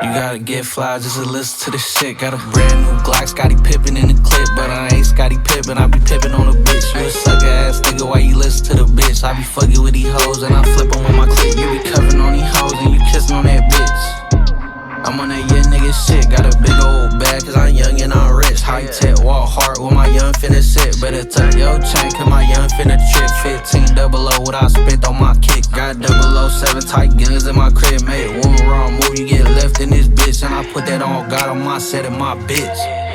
You gotta get fly just to listen to the shit. Got a brand new Glock, Scottie Pippen in the clip. But I ain't Scottie Pippen, I be pippin' on a bitch. You a sucker ass nigga, why you listen to the bitch? I be fucking with these hoes and I flip 'em on my clip. You be covering on these hoes and you kissin' on that bitch. I'm on that young nigga shit, got a big old bag cause I'm young and I'm rich. High tech, walk hard with my young finna sit. Better tuck your chain cause my young finna trip. 15 double O what I spent on my kick. Got 007 tight guns in my crib. Made one wrong move, you get left in this bitch. And I put that on God on my set and my bitch.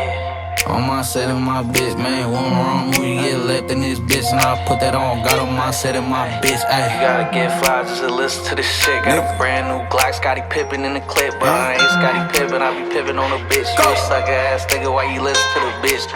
On my set and my bitch, man. One wrong move, you get left in this bitch. And I put that on God on my set and my bitch. Ay. You gotta get fly just to listen to this shit. Got a brand new Glock, Scottie Pippen in the clip. But I ain't Scottie Pippen, I be pippin' on a bitch. You a sucker ass nigga, why you listen to the bitch?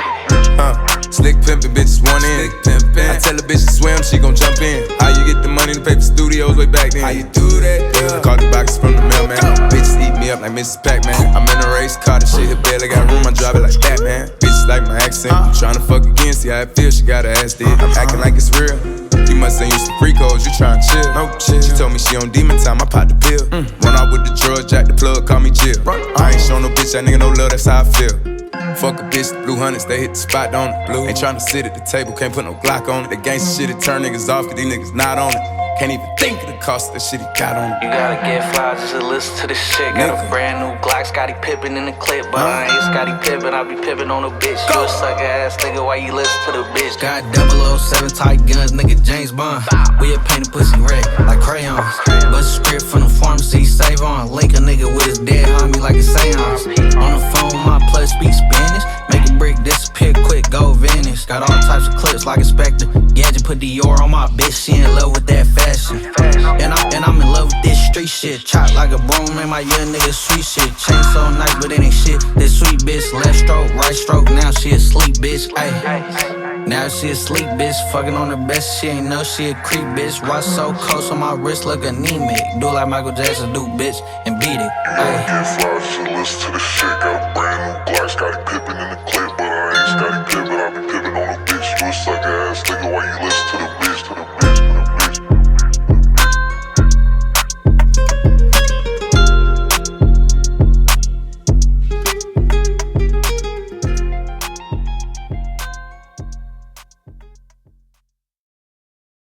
Slick pimpin', bitches want in. I tell a bitch to swim, she gon' jump in. How you get the money to pay for studios way back then? How you do that, yeah? Call the boxes from the mailman. Bitches eat me up like Mrs. Pac-Man. I'm in a race car, the shit hit barely got room, I drive it like that, man. Bitches like my accent, I'm tryna fuck again, see how it feels, she got her ass dead. I'm acting like it's real. You must ain't used to free codes, you tryna chill. No chill. She told me she on demon time, I popped the pill. Run out with the drugs, jack the plug, call me Jill. I ain't show no bitch, that nigga no love, that's how I feel. Fuck a bitch, blue hundreds, they hit the spot on it. Blue. Ain't tryna sit at the table, can't put no Glock on it. The gangsta shit, it turn niggas off, cause these niggas not on it. Can't even think of the cost of that shit he got on it. You gotta get fly just to listen to this shit. Got a brand new Glock, Scottie Pippen in the clip. But I ain't Scottie Pippen, I be pippin' on a bitch. You a sucker ass nigga, why you listen to the bitch? Got 007 tight guns, nigga James Bond. We a paint a pussy red, like crayons. Bust a script from the pharmacy, save on. Link a nigga with his dead homie like a seance. On the phone, my plus speak Spanish. Make a brick disappear quick, go vanish. Got all types of clips like a Spectre. Gadget put Dior on my bitch, she in love with that fashion. And I'm in love with this street shit. Chop like a broom, man, my young nigga sweet shit. Chain so nice, but it ain't shit. This sweet bitch, left stroke, right stroke, now she asleep, bitch. Ay. Now she asleep, bitch. Fucking on the best, she ain't know she a creep, bitch. Watch so close on my wrist, look anemic. Do like Michael Jackson do, bitch, and beat it. Ay. Get fly, just listen to the shit. Got a brand new Glock, Scottie Pippen in the clip. But I ain't Scottie Pippen, I be pippin' on a bitch. You a sucker ass nigga, why you listen to the